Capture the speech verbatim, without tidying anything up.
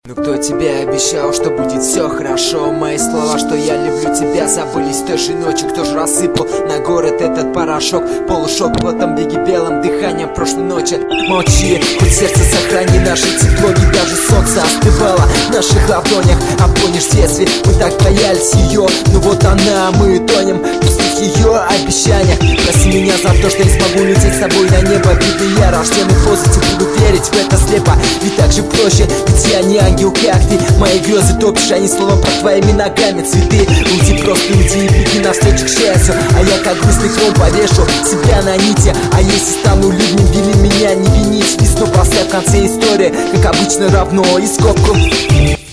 Ну кто тебе обещал, что будет все хорошо? Мои слова, что я люблю тебя, забылись той же ночью. Кто же рассыпал на город этот порошок? Полушок в этом беге белым дыханием прошлой ночи. Молчи, хоть сердце сохрани наше тепло, ведь даже солнце остывало в наших ладонях. А помнишь, в детстве мы так боялись ее, ну вот она, мы тонем в пустых ее обещаниях. Прости меня за то, что не смогу лететь с тобой на небо, ведь я рожденный позитив, буду верить в это слепо. Ведь так же проще, ведь я не ангел, как ты. Мои грезы топишь, а не словом под твоими ногами цветы. Уйди, просто уйди и беги навстречу к счастью. А я как грустный кром повешу себя на нити. А если стану людьми, вели меня не винить. Весну поставь в конце истории, как обычно равно и скобку.